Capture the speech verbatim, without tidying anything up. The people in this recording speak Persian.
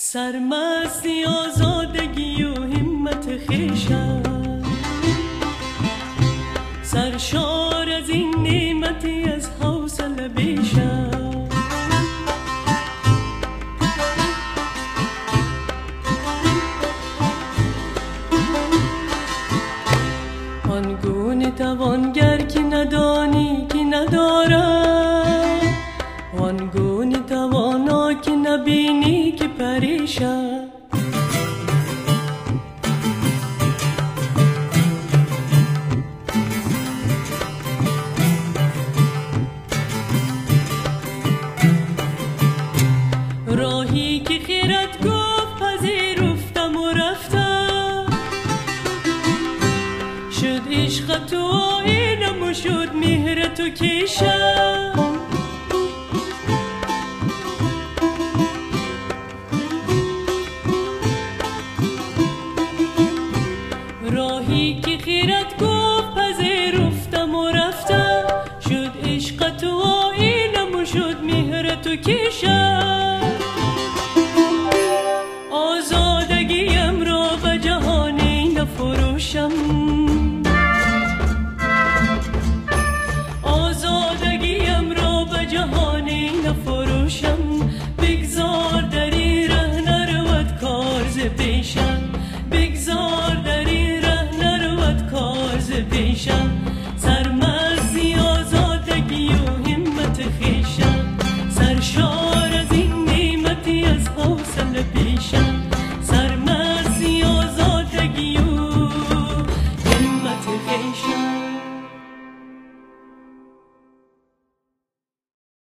سرمستی آزادگی و همت خویشم، سرشار از این نعمتی از حوصله بیشم. آنگونه توانگر که ندانی که ندارد، آنگونه توانا که نبینی که پریشان. راهی که خیرت گفت پذیرفتم و رفتم، شد عشق تو آینم و شد مهر تو کیشم. راهی که خیرت گفت پذیرفتم و رفتم، شد عشق تو آینم و شد مهر تو کیشم. آزادگیم را به جهانی نفروشم، آزادگیم را به جهانی نفروشم. بگذار در این ره نرود کار ز پیشم، بگذار در این ره نرود کار ز پیشم. سرمستی آزادگی و همت خویشم، سرشار از این نعمتی از حوصله